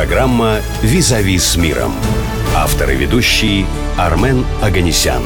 Программа «Визави с миром». Автор и ведущий Армен Оганесян.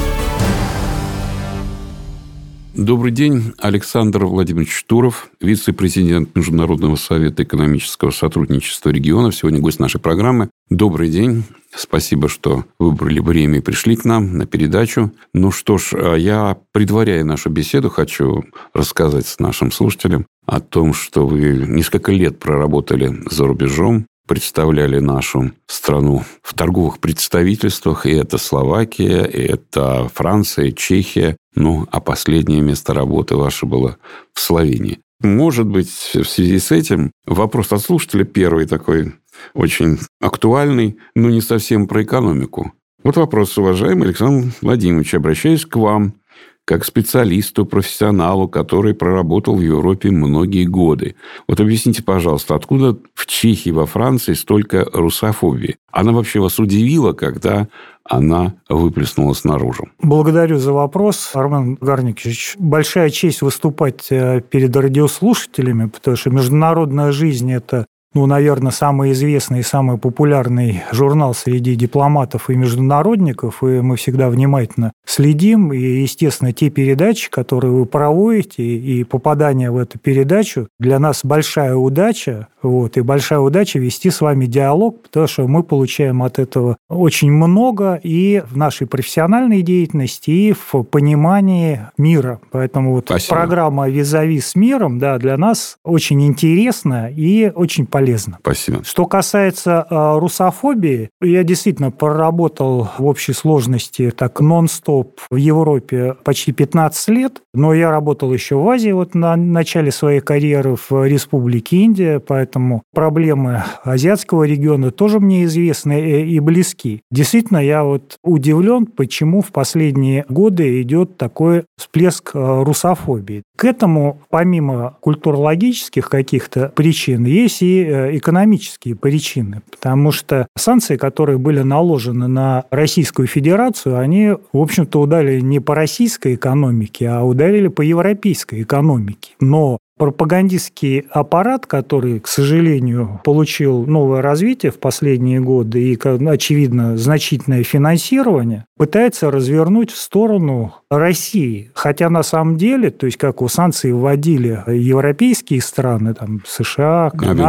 Добрый день, Александр Владимирович Туров, вице-президент Международного совета экономического сотрудничества регионов. Сегодня гость нашей программы. Добрый день. Спасибо, что выбрали время и пришли к нам на передачу. Ну что ж, я, предваряя нашу беседу, хочу рассказать нашим слушателям о том, что вы несколько лет проработали за рубежом, представляли нашу страну в торговых представительствах. И это Словакия, и это Франция, Чехия. Ну, а последнее место работы ваше было в Словении. Может быть, в связи с этим вопрос от слушателя первый такой очень актуальный, но не совсем про экономику. Вот вопрос, уважаемый Александр Владимирович, обращаюсь к вам как специалисту, профессионалу, который проработал в Европе многие годы. Вот объясните, пожалуйста, откуда в Чехии, во Франции столько русофобии? Она вообще вас удивила, когда она выплеснулась наружу? Благодарю за вопрос, Армен Гарникович. Большая честь выступать перед радиослушателями, потому что международная жизнь – это, наверное, самый известный и самый популярный журнал среди дипломатов и международников, и мы всегда внимательно следим. И, естественно, те передачи, которые вы проводите, и попадание в эту передачу, для нас большая удача, и большая удача вести с вами диалог, потому что мы получаем от этого очень много и в нашей профессиональной деятельности, и в понимании мира. Поэтому программа «Визави с миром», для нас очень интересна и очень полезна. Спасибо. Что касается русофобии, я действительно проработал в общей сложности так нон-стоп в Европе почти 15 лет, но я работал еще в Азии на начале своей карьеры в Республике Индия, поэтому проблемы азиатского региона тоже мне известны и близки. Действительно, я удивлен, почему в последние годы идет такой всплеск русофобии. К этому, помимо культурологических каких-то причин, есть и экономические причины, потому что санкции, которые были наложены на Российскую Федерацию, они, в общем-то, ударили не по российской экономике, а ударили по европейской экономике. Но пропагандистский аппарат, который, к сожалению, получил новое развитие в последние годы и, очевидно, значительное финансирование, пытается развернуть в сторону России. Хотя на самом деле, то есть как санкции вводили европейские страны, США,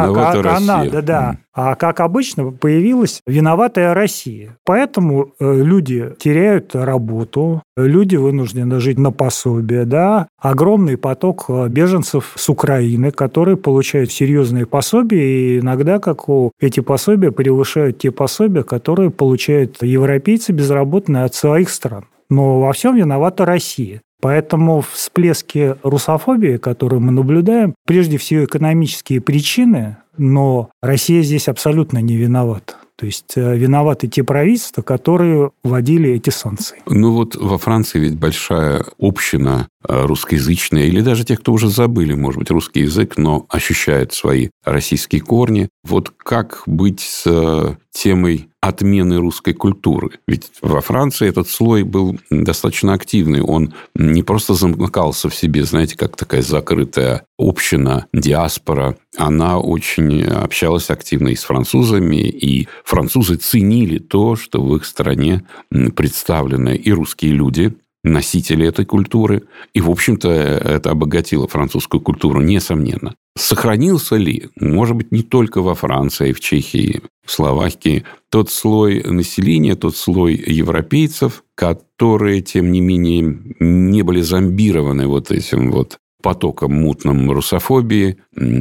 Канада, а как обычно появилась виноватая Россия. Поэтому люди теряют работу, люди вынуждены жить на пособие, огромный поток беженцев с Украины, которые получают серьезные пособия, и иногда эти пособия превышают те пособия, которые получают европейцы безработные от своих стран. Но во всем виновата Россия. Поэтому всплески русофобии, которые мы наблюдаем, прежде всего экономические причины, но Россия здесь абсолютно не виновата. То есть виноваты те правительства, которые вводили эти санкции. Во Франции ведь большая община русскоязычная, или даже те, кто уже забыли, может быть, русский язык, но ощущают свои российские корни. Как быть с темой отмены русской культуры? Ведь во Франции этот слой был достаточно активный. Он не просто замыкался в себе, знаете, как такая закрытая община, диаспора. Она очень общалась активно и с французами, и французы ценили то, что в их стране представлены и русские люди, носители этой культуры. И, в общем-то, это обогатило французскую культуру, несомненно. Сохранился ли, может быть, не только во Франции, в Чехии, в Словакии, тот слой населения, тот слой европейцев, которые, тем не менее, не были зомбированы этим потоком мутным русофобии,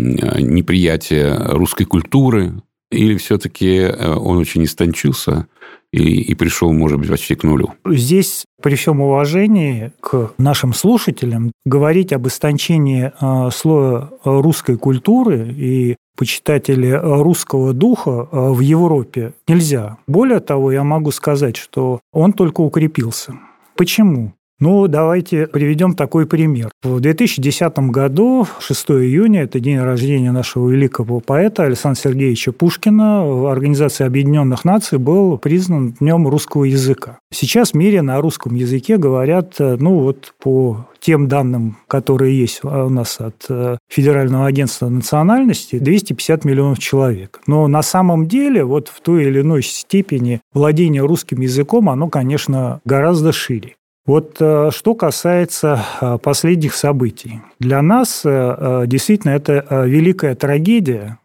неприятия русской культуры, или все-таки он очень истончился и пришел, может быть, почти к нулю? Здесь, при всем уважении к нашим слушателям, говорить об истончении слоя русской культуры и почитателей русского духа в Европе нельзя. Более того, я могу сказать, что он только укрепился. Почему? Ну, давайте приведем такой пример. В 2010 году, 6 июня, это день рождения нашего великого поэта Александра Сергеевича Пушкина, Организация Объединенных Наций был признан Днем русского языка. Сейчас в мире на русском языке говорят, по тем данным, которые есть у нас от Федерального агентства национальности, 250 миллионов человек. Но на самом деле в той или иной степени владение русским языком, оно, конечно, гораздо шире. Что касается последних событий. Для нас действительно это великая трагедия,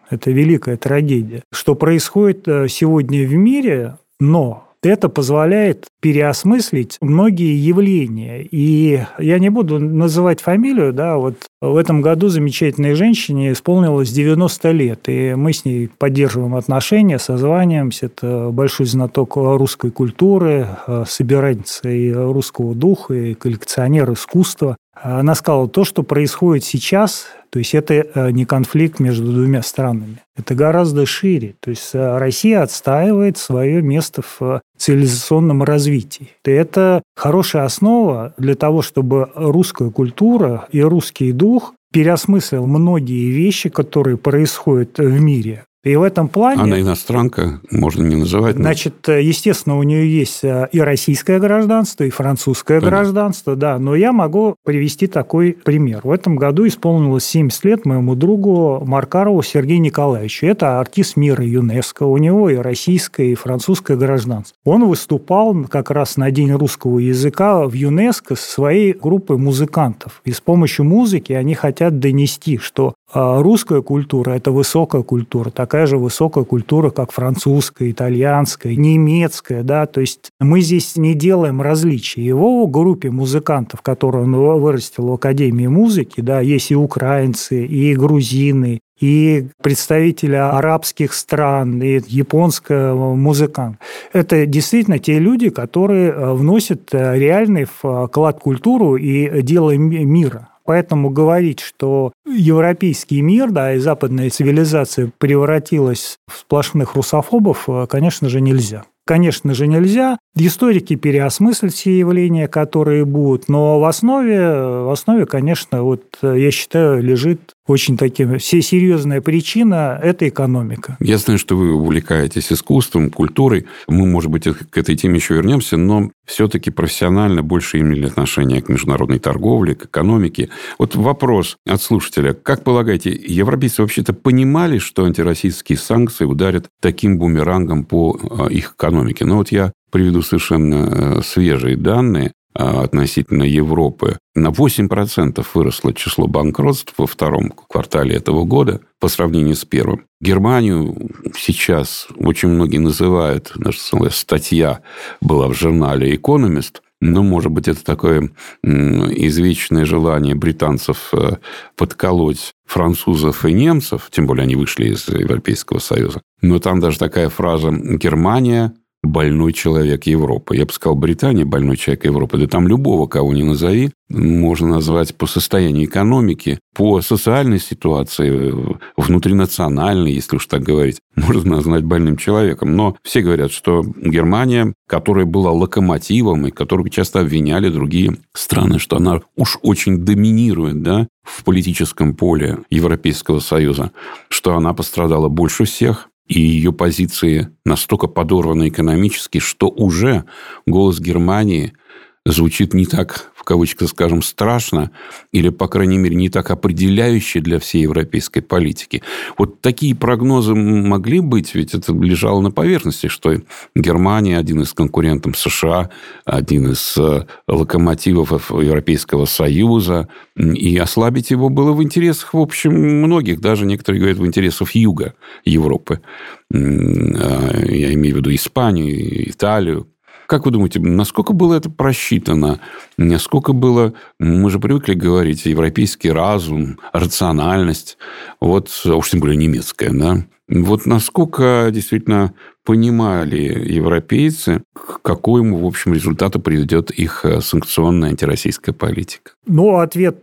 что происходит сегодня в мире, но это позволяет переосмыслить многие явления. И я не буду называть фамилию, в этом году замечательной женщине исполнилось 90 лет, и мы с ней поддерживаем отношения, созваниваемся. Это большой знаток русской культуры, собирательница и русского духа, и коллекционер искусства. Она сказала, то, что происходит сейчас, то есть это не конфликт между двумя странами, это гораздо шире. То есть Россия отстаивает свое место в цивилизационном развитии. И это хорошая основа для того, чтобы русская культура и русский дух переосмыслил многие вещи, которые происходят в мире. И в этом плане... Она иностранка, можно не называть. Значит, естественно, у нее есть и российское гражданство, и французское гражданство, да. Но я могу привести такой пример. В этом году исполнилось 70 лет моему другу Маркарову Сергею Николаевичу. Это артист мира ЮНЕСКО. У него и российское, и французское гражданство. Он выступал как раз на День русского языка в ЮНЕСКО со своей группой музыкантов. И с помощью музыки они хотят донести, что русская культура – это высокая культура, такая же высокая культура, как французская, итальянская, немецкая. Да? То есть мы здесь не делаем различий. Его группе музыкантов, которую он вырастил в Академии музыки, да, есть и украинцы, и грузины, и представители арабских стран, и японская музыкант. Это действительно те люди, которые вносят реальный вклад в культуру и дело мира. Поэтому говорить, что европейский мир, да, и западная цивилизация превратилась в сплошных русофобов, конечно же, нельзя. Конечно же, нельзя. Историки переосмыслят все явления, которые будут, но в основе, конечно, я считаю, лежит очень серьезная причина – это экономика. Я знаю, что вы увлекаетесь искусством, культурой. Мы, может быть, к этой теме еще вернемся, но все-таки профессионально больше имели отношение к международной торговле, к экономике. Вопрос от слушателя. Как полагаете, европейцы вообще-то понимали, что антироссийские санкции ударят таким бумерангом по их экономике? Я приведу совершенно свежие данные относительно Европы. На 8% выросло число банкротств во втором квартале этого года по сравнению с первым. Германию сейчас очень многие называют, даже целая статья была в журнале «Экономист», но, может быть, это такое извечное желание британцев подколоть французов и немцев, тем более они вышли из Европейского Союза. Но там даже такая фраза «Германия – больной человек Европы». Я бы сказал, Британия – больной человек Европы. Да там любого, кого ни назови, можно назвать по состоянию экономики, по социальной ситуации, внутринациональной, если уж так говорить, можно назвать больным человеком. Но все говорят, что Германия, которая была локомотивом и которую часто обвиняли другие страны, что она уж очень доминирует, да, в политическом поле Европейского Союза, что она пострадала больше всех, и ее позиции настолько подорваны экономически, что уже голос Германии звучит не так, в кавычках скажем, страшно, или, по крайней мере, не так определяюще для всей европейской политики. Такие прогнозы могли быть, ведь это лежало на поверхности, что Германия один из конкурентов США, один из локомотивов Европейского Союза, и ослабить его было в интересах, в общем, многих, даже некоторые говорят, в интересах юга Европы. Я имею в виду Испанию, Италию. Как вы думаете, насколько было это просчитано? Насколько было, мы же привыкли говорить, европейский разум, рациональность, уж тем более немецкая, да? Насколько действительно понимали европейцы, к какому, в общем, результату приведет их санкционная антироссийская политика? Ответ,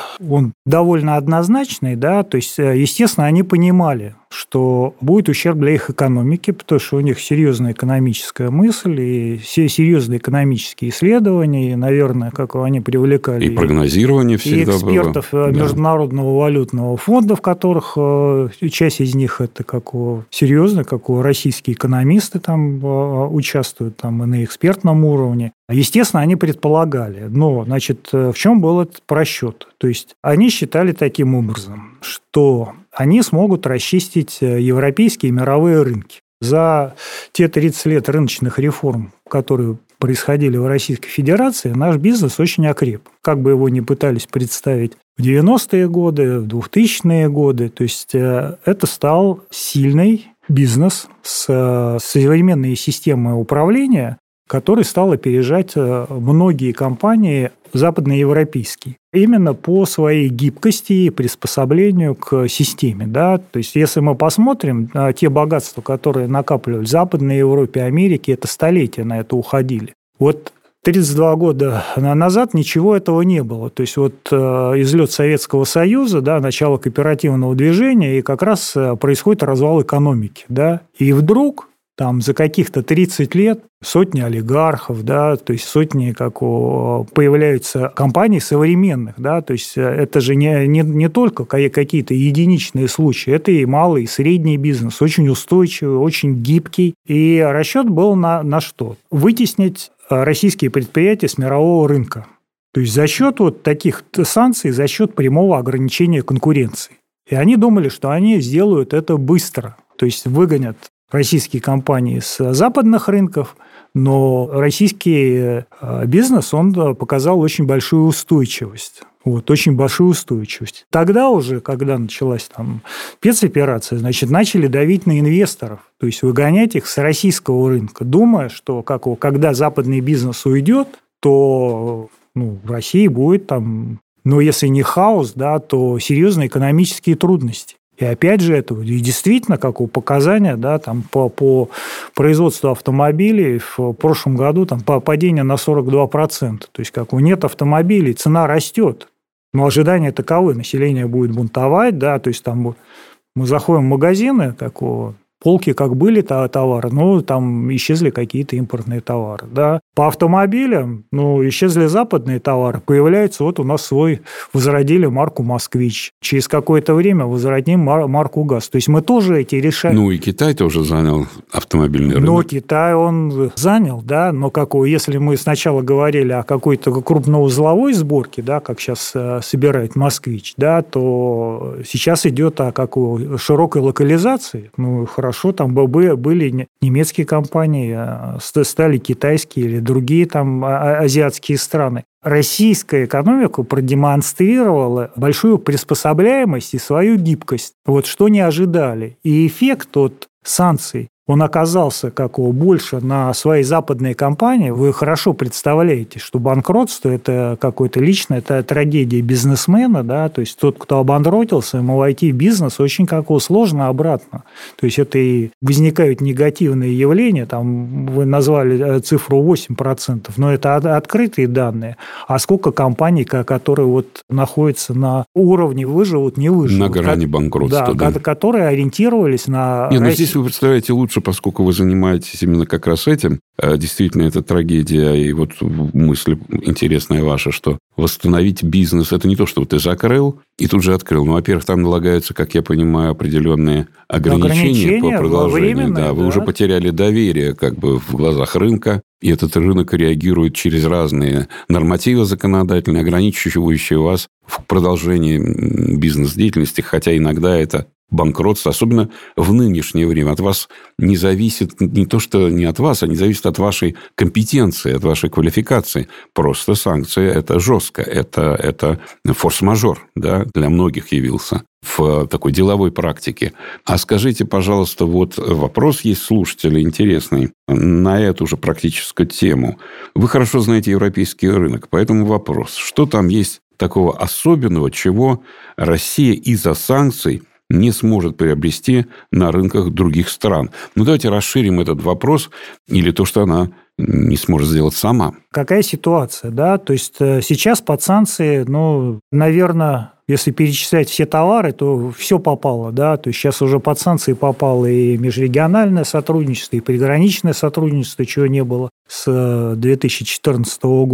он довольно однозначный, да, то есть, естественно, они понимали, что будет ущерб для их экономики, потому что у них серьезная экономическая мысль и серьезные экономические исследования, и, наверное, постоянно, как они привлекали. И прогнозирование всегда было. И экспертов Международного валютного фонда, в которых часть из них это серьезно, российские экономисты там участвуют там, и на экспертном уровне. Естественно, они предполагали. Но, значит, в чем был этот просчет? То есть они считали таким образом, что они смогут расчистить европейские и мировые рынки. За те 30 лет рыночных реформ, которые происходили в Российской Федерации, наш бизнес очень окреп. Как бы его ни пытались представить в 90-е годы, в 2000-е годы, то есть это стал сильный бизнес с современной системой управления, который стал опережать многие компании западноевропейские. Именно по своей гибкости и приспособлению к системе. Да? То есть, если мы посмотрим, те богатства, которые накапливали в Западной Европе, Америке, это столетия на это уходили. Вот 32 года назад ничего этого не было. То есть, излет Советского Союза, начало кооперативного движения, и как раз происходит развал экономики. Да? И вдруг там за каких-то 30 лет сотни олигархов, то есть сотни появляются компаний современных, то есть это же не только какие-то единичные случаи, это и малый, и средний бизнес, очень устойчивый, очень гибкий. И расчет был на что? Вытеснить российские предприятия с мирового рынка. То есть за счет таких санкций, за счет прямого ограничения конкуренции. И они думали, что они сделают это быстро, то есть выгонят российские компании с западных рынков, но российский бизнес, он показал очень большую устойчивость. Очень большую устойчивость. Тогда уже, когда началась спецоперация, начали давить на инвесторов, то есть выгонять их с российского рынка, думая, что когда западный бизнес уйдет, то в России будет если не хаос, то серьезные экономические трудности. И опять же, это и действительно, показания, по производству автомобилей в прошлом году падение на 42%. То есть, нет автомобилей, цена растет. Но ожидания таковы, население будет бунтовать, то есть мы заходим в магазины, полки как были товары, там исчезли какие-то импортные товары. Да. По автомобилям, исчезли западные товары, появляется у нас возродили марку «Москвич». Через какое-то время возродим марку «ГАЗ». То есть мы тоже эти решаем. И Китай тоже занял автомобильный рынок. Китай он занял, но если мы сначала говорили о какой-то крупноузловой сборке, как сейчас собирает «Москвич», то сейчас идет о широкой локализации. Хорошо, там были немецкие компании, стали китайские или другие азиатские страны. Российская экономика продемонстрировала большую приспособляемость и свою гибкость. Что не ожидали. И эффект от санкций, он оказался больше на свои западные компании. Вы хорошо представляете, что банкротство – это какое-то личное, это трагедия бизнесмена, то есть тот, кто обанкротился, ему войти в бизнес очень сложно обратно. То есть это и возникают негативные явления, вы назвали цифру 8%, но это открытые данные. А сколько компаний, которые находятся на уровне выживут, не выживут. На грани банкротства, которые ориентировались на... Здесь вы представляете лучше, поскольку вы занимаетесь именно как раз этим. Действительно, это трагедия. И мысль интересная ваша, что восстановить бизнес – это не то, что ты закрыл и тут же открыл. Во-первых, там налагаются, как я понимаю, определенные ограничения по продолжению. Вы уже потеряли доверие в глазах рынка, и этот рынок реагирует через разные нормативы законодательные, ограничивающие вас в продолжении бизнес-деятельности, хотя иногда это банкротство, особенно в нынешнее время, от вас не зависит, не то, что не от вас, а не зависит от вашей компетенции, от вашей квалификации. Просто санкции – это жестко, это форс-мажор, для многих явился в такой деловой практике. А скажите, пожалуйста, вопрос есть слушателя интересный на эту же практическую тему. Вы хорошо знаете европейский рынок, поэтому вопрос, что там есть такого особенного, чего Россия из-за санкций не сможет приобрести на рынках других стран. Давайте расширим этот вопрос, или то, что она не сможет сделать сама. Какая ситуация, То есть сейчас под санкции, наверное, если перечислять все товары, то все попало, То есть сейчас уже под санкции попало и межрегиональное сотрудничество, и приграничное сотрудничество, чего не было с 2014 года.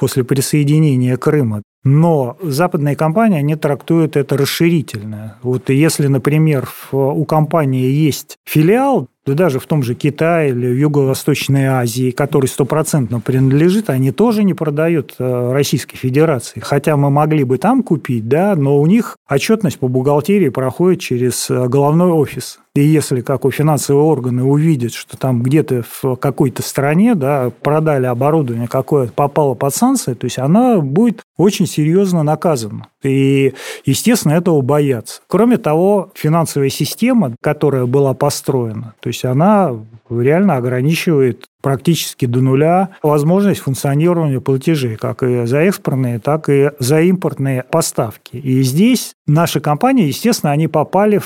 после присоединения Крыма. Но западные компании, они трактуют это расширительно. Вот если, например, у компании есть филиал, да даже в том же Китае или в Юго-Восточной Азии, который 100% принадлежит, они тоже не продают Российской Федерации. Хотя мы могли бы там купить, да, но у них отчетность по бухгалтерии проходит через головной офис. И если, как у финансовые органы, увидят, что там где-то в какой-то стране, да, продали оборудование, какое попало под санкции, то есть она будет очень серьезно наказана. И, естественно, этого боятся. Кроме того, финансовая система, которая была построена, то есть она реально ограничивает практически до нуля возможность функционирования платежей, как и за экспортные, так и за импортные поставки. И здесь наши компании, естественно, они попали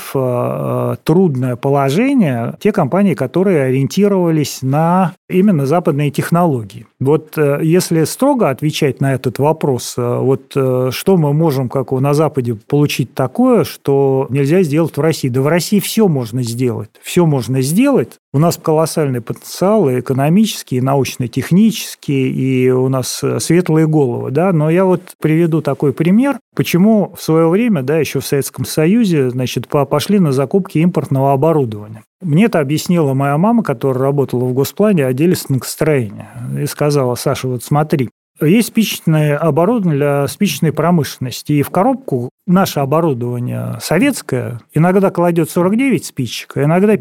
в трудное положение, те компании, которые ориентировались на именно западные технологии. Вот если строго отвечать на этот вопрос, вот что мы можем, как на Западе, получить такое, что нельзя сделать в России? Да в России все можно сделать. Все можно сделать. У нас колоссальный потенциал и экономический, и научно-технический, и у нас светлые головы. Да? Но я вот приведу такой пример, почему в свое время, да, еще в Советском Союзе, значит, пошли на закупки импортного оборудования. Мне это объяснила моя мама, которая работала в Госплане, отделе станкостроения, и сказала: Саша, вот смотри, есть спичечное оборудование для спичечной промышленности, и в коробку наше оборудование советское иногда кладет 49 спичек, иногда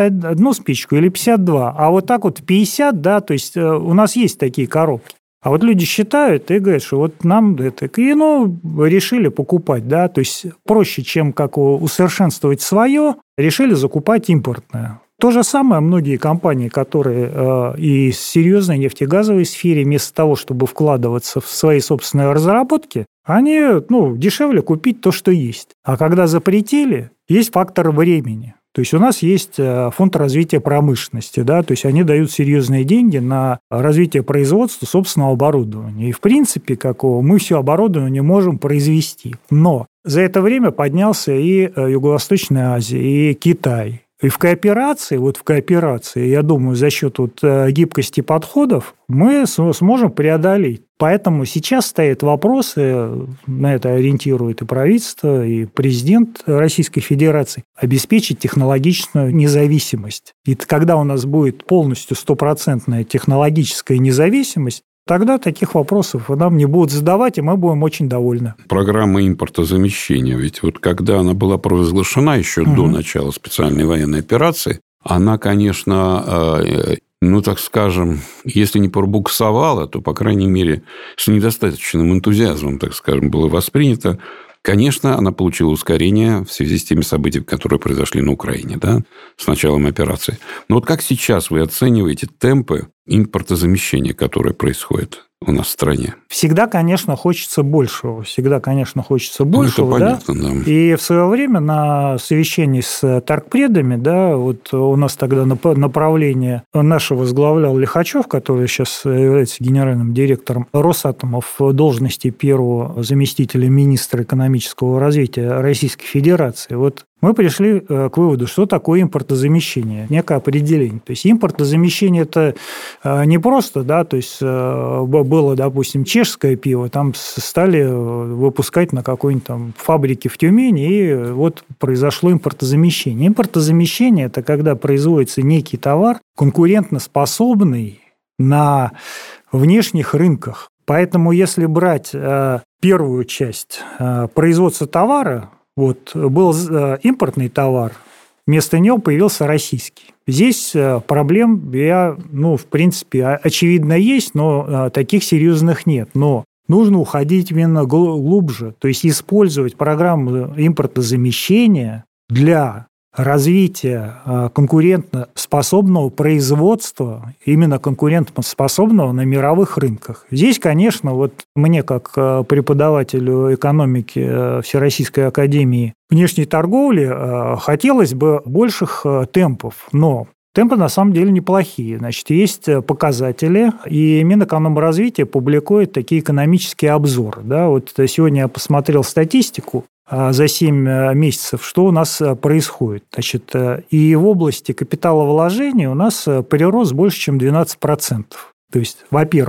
51 спичку или 52, а вот так вот 50, да, то есть у нас есть такие коробки. А вот люди считают и говорят, что вот нам это... И, решили покупать, да, то есть проще, чем как усовершенствовать свое, решили закупать импортное. То же самое многие компании, которые и в серьезной нефтегазовой сфере, вместо того, чтобы вкладываться в свои собственные разработки, они, дешевле купить то, что есть. А когда запретили, есть фактор времени. То есть у нас есть фонд развития промышленности, да, то есть они дают серьезные деньги на развитие производства собственного оборудования. И, в принципе, мы все оборудование можем произвести. Но за это время поднялся и Юго-Восточная Азия, и Китай. И в кооперации, я думаю, за счет гибкости подходов мы сможем преодолеть. Поэтому сейчас стоят вопросы, на это ориентирует и правительство, и президент Российской Федерации, обеспечить технологичную независимость. И когда у нас будет полностью 100% технологическая независимость, тогда таких вопросов нам не будут задавать, и мы будем очень довольны. Программа импортозамещения, ведь вот когда она была провозглашена еще до начала специальной военной операции, она, конечно, так скажем, если не пробуксовала, то, по крайней мере, с недостаточным энтузиазмом, так скажем, было воспринято. Конечно, она получила ускорение в связи с теми событиями, которые произошли на Украине, да, с началом операции. Но вот как сейчас вы оцениваете темпы импортозамещения, которое происходит у нас в стране? Всегда, конечно, хочется большего. Это понятно, да. И в свое время на совещании с торгпредами, да, вот у нас тогда направление наше возглавлял Лихачев, который сейчас является генеральным директором Росатома в должности первого заместителя министра экономического развития Российской Федерации. Вот мы пришли к выводу, что такое импортозамещение, некое определение. То есть импортозамещение – это не просто, да, то есть было, допустим, чешское пиво, там стали выпускать на какой-нибудь там фабрике в Тюмени, и вот произошло импортозамещение. Импортозамещение – это когда производится некий товар, конкурентоспособный на внешних рынках. Поэтому если брать первую часть производства товара, был импортный товар, вместо него появился российский. Здесь проблем, в принципе, очевидно есть, но таких серьезных нет. Но нужно уходить именно глубже, то есть использовать программу импортозамещения для развития конкурентоспособного производства, именно конкурентоспособного на мировых рынках. Здесь, конечно, мне, как преподавателю экономики Всероссийской академии внешней торговли, хотелось бы больших темпов, но темпы на самом деле неплохие. Значит, есть показатели, и Минэкономразвития публикует такие экономические обзоры. Да? Сегодня я посмотрел статистику за 7 месяцев, что у нас происходит. Значит, и в области капиталовложений у нас прирост больше, чем 12%. То есть, во-первых.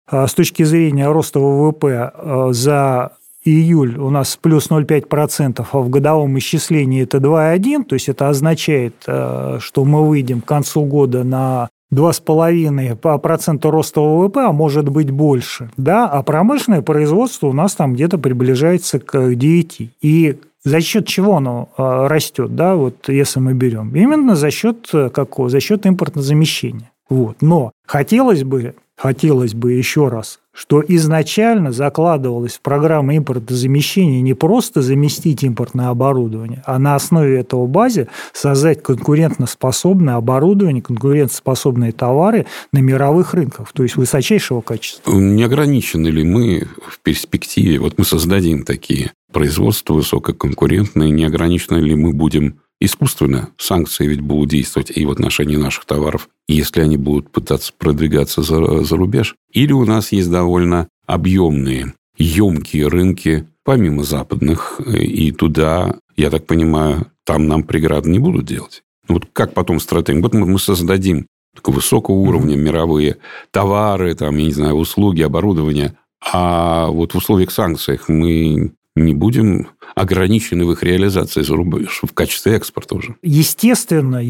с точки зрения роста ВВП за июль у нас плюс 0,5%, а в годовом исчислении это 2,1%, то есть это означает, что мы выйдем к концу года на 2,5% роста ВВП, а может быть больше, да, а промышленное производство у нас там где-то приближается к 9%. И за счет чего оно растет, да, вот если мы берем? Именно за счет какого? За счет импортозамещения. Вот. Но хотелось бы еще раз, что изначально закладывалось в программу импортозамещения не просто заместить импортное оборудование, а на основе этого базы создать конкурентоспособное оборудование, конкурентоспособные товары на мировых рынках, то есть высочайшего качества. Не ограничены ли мы в перспективе, вот мы создадим такие производства высококонкурентные, не ограничены ли мы будем искусственно, санкции ведь будут действовать и в отношении наших товаров, если они будут пытаться продвигаться за рубеж. Или у нас есть довольно объемные, емкие рынки, помимо западных, и туда, я так понимаю, там нам преграды не будут делать. Вот как потом стратегия? Вот мы создадим такого высокого уровня мировые товары, там, я не знаю, услуги, оборудование, а вот в условиях санкций мы не будем ограничены в их реализации за рубеж в качестве экспорта уже. Естественно,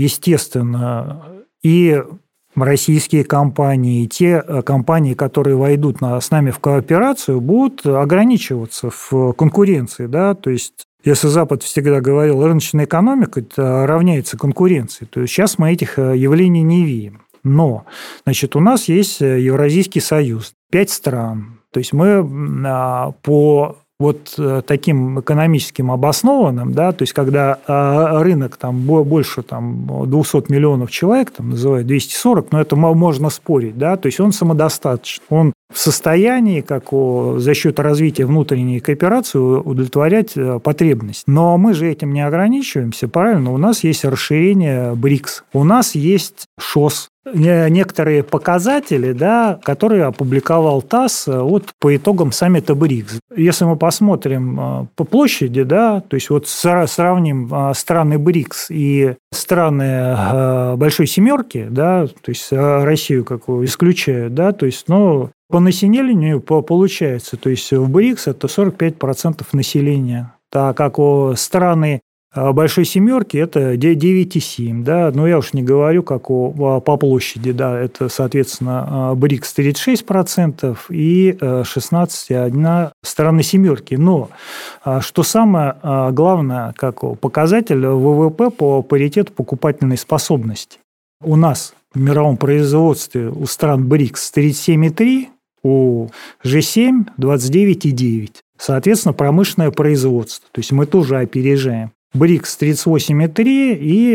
и российские компании, и те компании, которые войдут с нами в кооперацию, будут ограничиваться в конкуренции, да, то есть если Запад всегда говорил, рыночная экономика равняется конкуренции, то сейчас мы этих явлений не видим. Но, значит, у нас есть Евразийский союз, 5 стран, то есть мы по вот таким экономическим обоснованным, да, то есть когда рынок там больше там 200 миллионов человек, там называют 240, но это можно спорить, да, то есть он самодостаточен, он в состоянии, за счет развития внутренней кооперации, удовлетворять потребность. Но мы же этим не ограничиваемся, правильно? У нас есть расширение БРИКС, у нас есть ШОС, некоторые показатели, да, которые опубликовал ТАСС вот по итогам саммита БРИКС. Если мы посмотрим по площади, да, то есть вот сравним страны БРИКС и страны Большой Семерки, да, то есть Россию какую исключают, да, то есть, по населению получается, то есть в БРИКС это 45% населения, так как у страны Большой Семерки это 9,7, да, но я уж не говорю, как по площади, да, это, соответственно, БРИКС 36% и 16,1 страны Семерки. Но что самое главное, как показатель ВВП по паритету покупательной способности. У нас в мировом производстве у стран БРИКС 37,3, у G7 29,9. Соответственно, промышленное производство. То есть мы тоже опережаем. БРИКС 38,3 и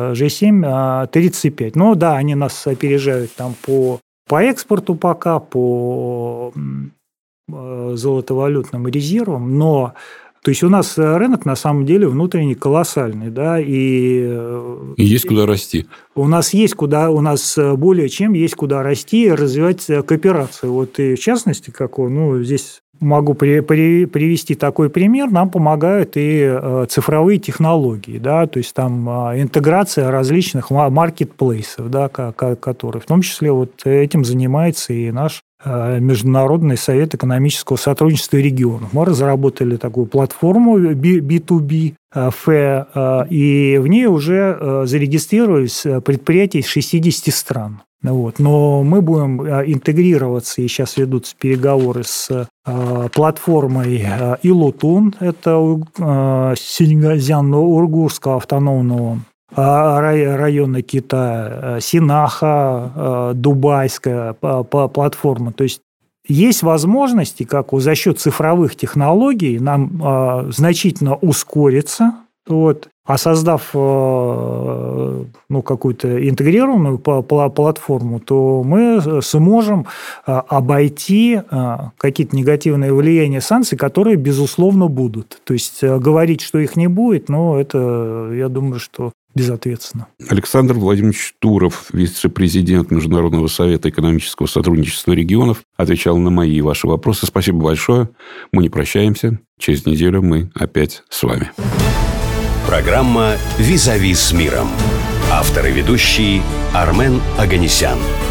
G7 35. Ну да, они нас опережают там по экспорту пока, по золотовалютным резервам, но то есть у нас рынок на самом деле внутренний колоссальный, да, и есть куда расти. У нас более чем есть куда расти и развивать кооперацию. Вот и в частности, здесь могу привести такой пример, нам помогают и цифровые технологии, да, то есть там интеграция различных маркетплейсов, да, которые, в том числе вот этим занимается и наш Международный совет экономического сотрудничества регионов. Мы разработали такую платформу B2B, и в ней уже зарегистрировались предприятия из 60 стран. Вот. Но мы будем интегрироваться, и сейчас ведутся переговоры с платформой Илутун, это Синьцзян-Уйгурского автономного района Китая, Синаха, дубайская платформа. То есть есть возможности, за счет цифровых технологий нам значительно ускориться, вот, а создав какую-то интегрированную платформу, то мы сможем обойти какие-то негативные влияния санкций, которые, безусловно, будут. То есть говорить, что их не будет, это, я думаю, что безответственно. Александр Владимирович Туров, вице-президент Международного совета экономического сотрудничества регионов, отвечал на мои и ваши вопросы. Спасибо большое. Мы не прощаемся. Через неделю мы опять с вами. Программа «Визави с миром». Автор и ведущий Армен Оганесян.